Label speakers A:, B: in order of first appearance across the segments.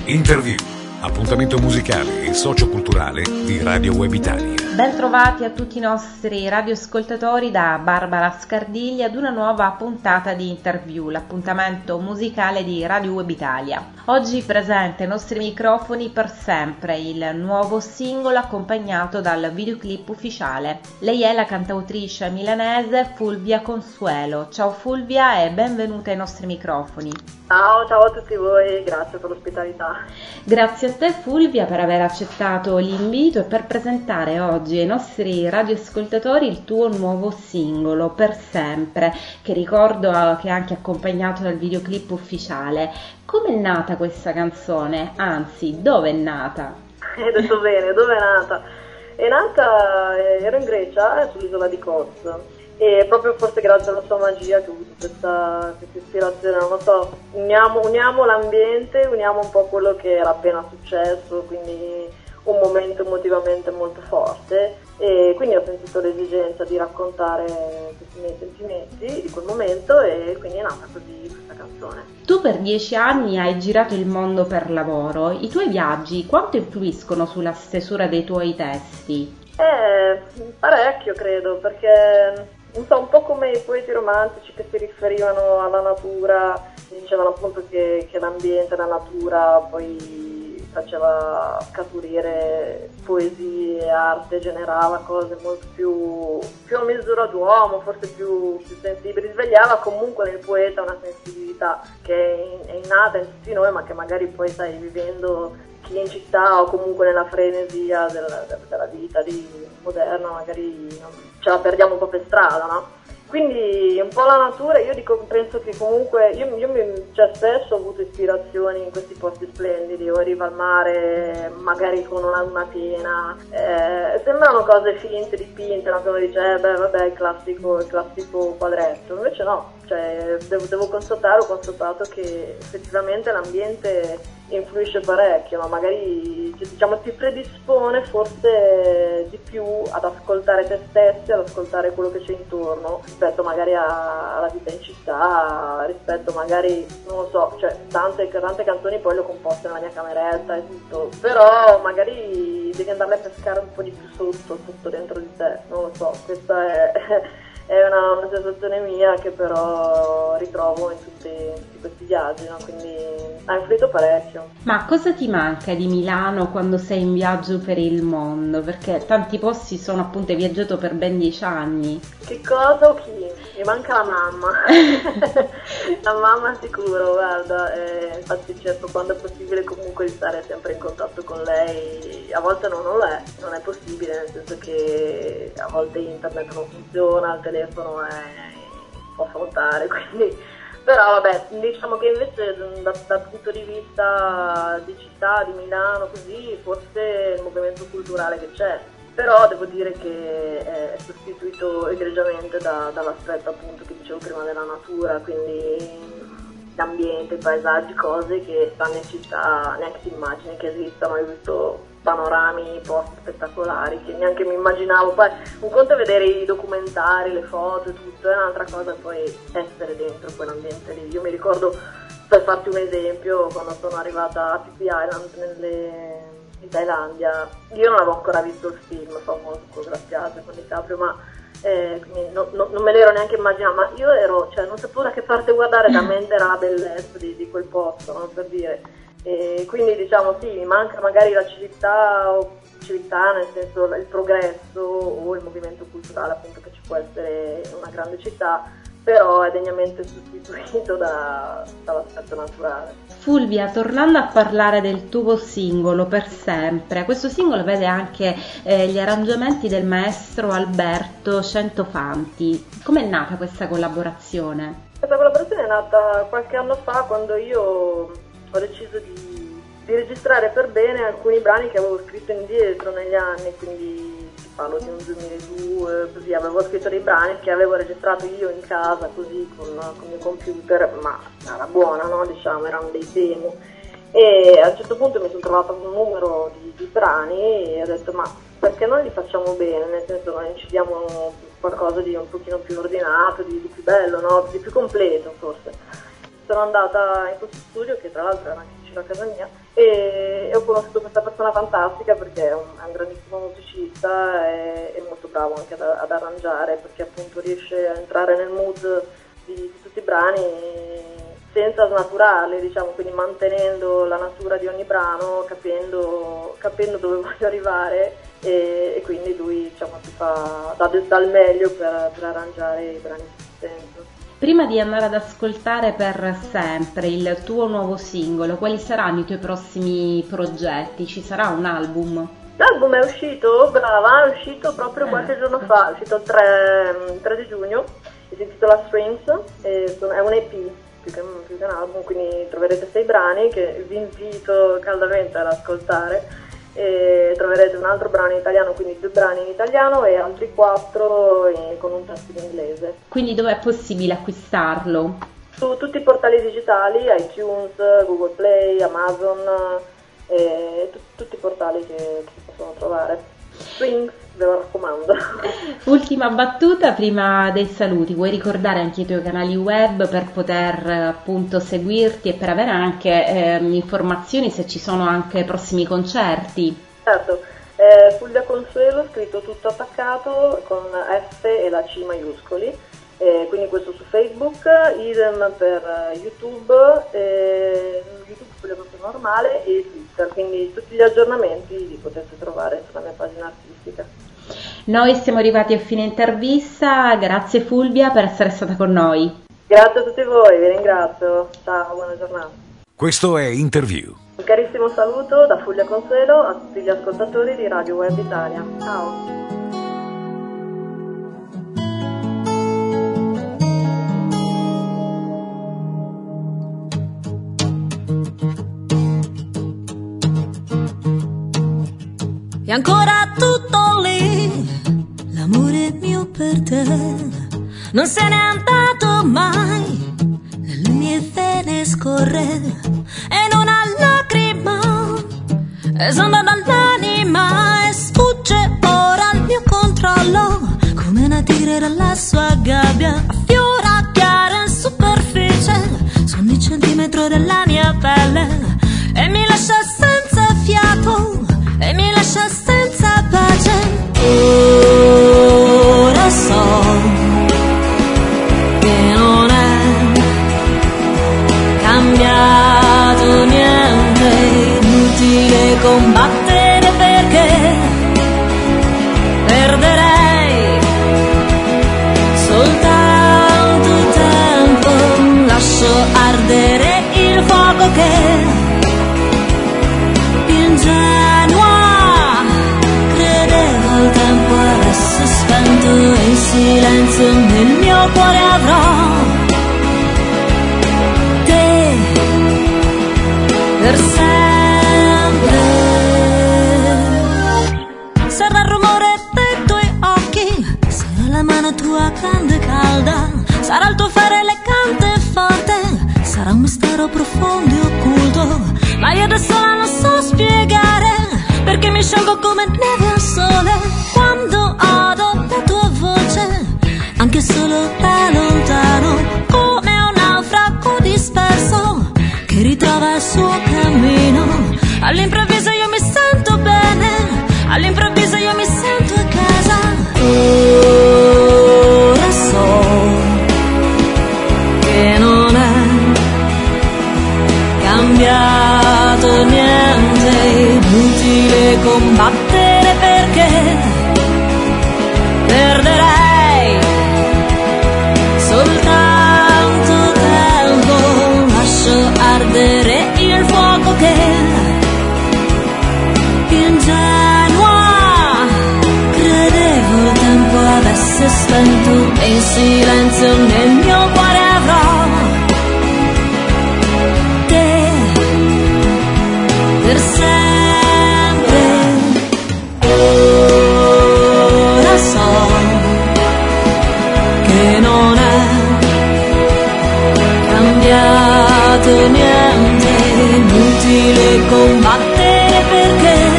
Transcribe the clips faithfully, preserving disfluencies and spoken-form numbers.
A: Interview, appuntamento musicale e socioculturale di Radio Web Italia.
B: Ben trovati a tutti i nostri radioascoltatori da Barbara Scardiglia ad una nuova puntata di Interview, l'appuntamento musicale di Radio Web Italia. Oggi presente ai nostri microfoni Per Sempre, il nuovo singolo accompagnato dal videoclip ufficiale. Lei è la cantautrice milanese Fulvia Consuelo. Ciao Fulvia e benvenuta ai nostri microfoni.
C: Ciao, ciao a tutti voi, grazie per l'ospitalità.
B: Grazie a te Fulvia per aver accettato l'invito e per presentare oggi ai nostri radioascoltatori il tuo nuovo singolo Per Sempre, che ricordo che è anche accompagnato dal videoclip ufficiale. Come è nata questa canzone? Anzi, dove è nata?
C: Hai detto bene, dove è nata? È nata, eh, ero in Grecia, eh, sull'isola di Kos. E proprio forse grazie alla sua magia che ho avuto questa, questa ispirazione, non lo so, uniamo, uniamo l'ambiente, uniamo un po' quello che era appena successo, quindi un momento emotivamente molto forte, e quindi ho sentito l'esigenza di raccontare questi miei sentimenti di quel momento e quindi è nata così questa canzone.
B: Tu per dieci anni hai girato il mondo per lavoro, i tuoi viaggi quanto influiscono sulla stesura dei tuoi testi?
C: Eh, parecchio credo, perché non so, un po' come i poeti romantici che si riferivano alla natura, dicevano appunto che, che l'ambiente, la natura poi faceva scaturire poesie, arte, generava cose molto più, più a misura d'uomo, forse più, più sensibili, svegliava comunque nel poeta una sensibilità che è, in, è innata in tutti noi, ma che magari poi stai vivendo chi in città o comunque nella frenesia della, della vita di moderna magari non, ce la perdiamo un po' per strada, no? Quindi un po' la natura, io dico, penso che comunque, io, io mi, cioè spesso ho avuto ispirazioni in questi posti splendidi, o a riva al mare, magari con una luna piena, eh, sembrano cose finte, dipinte, no? Che uno dice, eh, beh vabbè, il classico, il classico quadretto, invece no, cioè devo, devo constatare, ho constatato che effettivamente l'ambiente influisce parecchio, ma magari diciamo ti predispone forse di più ad ascoltare te stessi, ad ascoltare quello che c'è intorno rispetto magari a, alla vita in città, rispetto magari, non lo so, cioè tante, tante canzoni poi le ho composte nella mia cameretta e tutto, però magari devi andarle a pescare un po' di più sotto, sotto dentro di te, non lo so, questa è... È una, una sensazione mia che però ritrovo in tutti, in tutti questi viaggi, no? Quindi ha influito parecchio.
B: Ma cosa ti manca di Milano quando sei in viaggio per il mondo? Perché tanti posti sono appunto, hai viaggiato per ben dieci anni.
C: Che cosa o chi? Mi manca la mamma. La mamma sicuro, guarda, eh, infatti cerco quando è possibile comunque di stare sempre in contatto con lei. A volte non lo è, non è possibile, nel senso che a volte internet non funziona, il telefono è un po' affrontare, quindi però vabbè, diciamo che invece da, dal punto di vista di città, di Milano, così, forse il movimento culturale che c'è, però devo dire che è sostituito egregiamente da, dall'aspetto appunto che dicevo prima della natura, quindi l'ambiente, i paesaggi, cose che stanno in città neanche ti immagini che esistano. Hai visto panorami, post spettacolari che neanche mi immaginavo. Poi un conto è vedere i documentari, le foto e tutto, è un'altra cosa poi essere dentro quell'ambiente lì. Io mi ricordo, per farti un esempio, quando sono arrivata a Phi Phi Island nelle, in Thailandia, io non avevo ancora visto il film famoso con la spiaggia con DiCaprio, ma eh, no, no, non me l'ero neanche immaginato, ma io ero, cioè non sapevo da che parte guardare, da mente era la bellezza di, di quel posto, no? Per dire. E quindi diciamo sì, mi manca magari la civiltà, o civiltà nel senso il progresso o il movimento culturale appunto che ci può essere in una grande città, però è degnamente sostituito da, dall'aspetto naturale.
B: Fulvia, tornando a parlare del tuo singolo Per Sempre, questo singolo vede anche eh, gli arrangiamenti del maestro Alberto Centofanti. Com'è nata questa collaborazione?
C: Questa collaborazione è nata qualche anno fa, quando io ho deciso di, di registrare per bene alcuni brani che avevo scritto indietro negli anni, quindi parlo di un duemiladue, così avevo scritto dei brani che avevo registrato io in casa così con, con il mio computer, ma era buona, no? Diciamo, erano dei demo, e a un certo punto mi sono trovata con un numero di, di brani e ho detto ma perché non li facciamo bene, nel senso noi incidiamo qualcosa di un pochino più ordinato, di, di più bello, no? Di più completo forse. sono andata in questo studio, che tra l'altro era anche vicino a casa mia, e, e ho conosciuto questa persona fantastica, perché è un, è un grandissimo musicista e è molto bravo anche ad, ad arrangiare, perché appunto riesce a entrare nel mood di, di tutti i brani senza snaturarli, diciamo, quindi mantenendo la natura di ogni brano, capendo, capendo dove voglio arrivare, e, e quindi lui, diciamo, si fa dà, dà il meglio per, per arrangiare i brani esistenti.
B: Prima di andare ad ascoltare Per Sempre il tuo nuovo singolo, quali saranno i tuoi prossimi progetti? Ci sarà un album?
C: L'album è uscito, brava, è uscito proprio qualche giorno fa, è uscito il tre di giugno, e si intitola Strings, e sono, è un E P più che, più che un album, quindi troverete sei brani che vi invito caldamente ad ascoltare, e troverete un altro brano in italiano, quindi due brani in italiano e altri quattro in, con un testo in inglese.
B: Quindi dove è possibile acquistarlo?
C: Su tutti i portali digitali, iTunes, Google Play, Amazon, e t- tutti i portali che, che si possono trovare. Strings, ve lo raccomando.
B: Ultima battuta prima dei saluti, vuoi ricordare anche i tuoi canali web per poter appunto seguirti e per avere anche eh, informazioni se ci sono anche prossimi concerti?
C: Certo, eh, Fulvia Consuelo, scritto tutto attaccato con F e la C maiuscoli, eh, quindi questo su Facebook, idem per YouTube, eh, YouTube quello proprio normale, e Twitter, quindi tutti gli aggiornamenti li potete trovare sulla mia pagina artistica.
B: Noi siamo arrivati a fine intervista, grazie Fulvia per essere stata con noi.
C: Grazie a tutti voi, vi ringrazio, ciao, buona giornata.
A: Questo è Interview.
C: Un carissimo saluto da Fulvia Consuelo a tutti gli ascoltatori di Radio Web Italia, ciao.
D: E ancora tutto lì, l'amore mio per te non se n'è andato mai, nelle mie vene scorre e non ha lacrima, esonda dall'anima e sfugge ora al mio controllo, come una tigre dalla sua gabbia, affiora chiara in superficie, su ogni centimetro della mia pelle, e mi lascia senza fiato, e mi lascia senza pace. Ora so che non è cambiato niente, inutile combattere perché perderei soltanto tempo, lascio ardere il fuoco che in silenzio nel mio cuore avrò te per sempre. Sarà il rumore dei tuoi occhi, sarà la mano tua grande e calda, sarà il tuo fare elegante e forte, sarà un mistero profondo e occulto, ma io adesso non so spiegare perché mi sciolgo come neve al sole quando odo la tua voce, anche solo da lontano, come un naufrago disperso che ritrova il suo cammino. All'improvviso io mi sento bene, all'improvviso io mi sento a casa. Ora so che non è cambiato niente, inutile combattere perché perderei soltanto tempo, lascio ardere il fuoco che ingenua credevo il tempo avesse spento, e in silenzio nel mio cuore avrò te per sempre. Ora so che non è cambiato niente, inutile combattere perché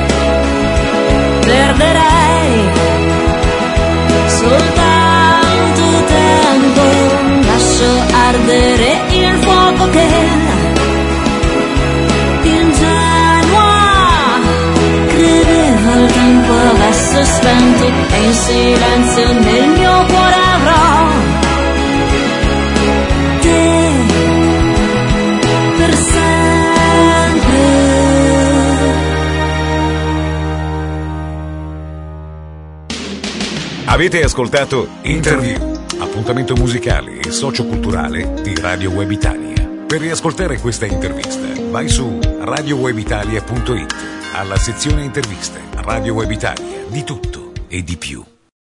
D: perderei soltanto tempo, lascio ardere il fuoco spazio nel mio cuore avrò te per sempre.
A: Avete ascoltato Interview, appuntamento musicale e socioculturale di Radio Web Italia. Per riascoltare questa intervista vai su radio web italia punto it, alla sezione interviste. Radio Web Italia, di tutto e di più.